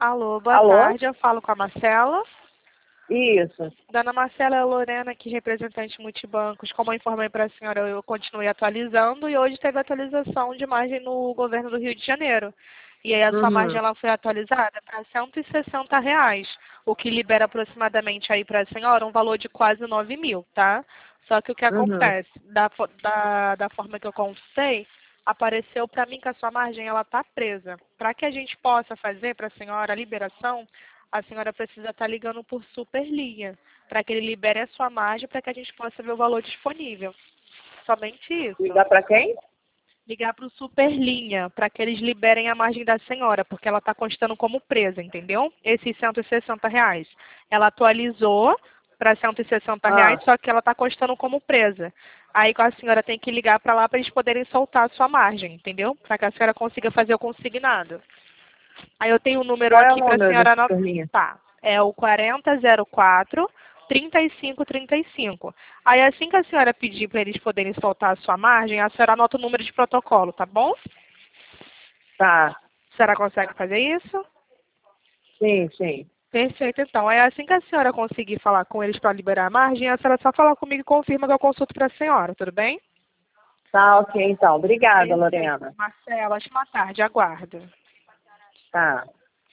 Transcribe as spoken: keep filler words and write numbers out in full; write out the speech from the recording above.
Alô, boa Alô? tarde. Eu falo com a Marcela. Isso. Dona Marcela, é a Lorena aqui, representante multibancos. Como eu informei para a senhora, eu continuei atualizando e hoje teve atualização de margem no governo do Rio de Janeiro. E aí a sua margem Uhum. ela foi atualizada para cento e sessenta reais, o que libera aproximadamente aí para a senhora um valor de quase nove mil, tá? Só que o que Uhum. acontece, da, fo- da, da forma que eu consultei, apareceu para mim que a sua margem ela está presa. Para que a gente possa fazer para a senhora a liberação, a senhora precisa estar ligando por superlinha, para que ele libere a sua margem para que a gente possa ver o valor disponível. Somente isso. Ligar para quem? Ligar para o superlinha, para que eles liberem a margem da senhora, porque ela está constando como presa, entendeu? Esses cento e sessenta reais. Ela atualizou para cento e sessenta Ah, reais, só que ela está constando como presa. Aí a senhora tem que ligar para lá para eles poderem soltar a sua margem, entendeu? Para que a senhora consiga fazer o consignado. Aí eu tenho um número qual é o aqui para a número da senhora superlinha? anotar. É o quarenta zero quatro, trinta e cinco trinta e cinco. Aí assim que a senhora pedir para eles poderem soltar a sua margem, a senhora anota o número de protocolo, tá bom? Tá. A senhora consegue fazer isso? Sim, sim. Perfeito, então. É assim que a senhora conseguir falar com eles para liberar a margem, a senhora só falar comigo e confirma que eu consulto para a senhora, tudo bem? Tá, ok, então. Obrigada, Perfeito. Lorena. Marcela, ótima tarde, aguardo. Tá.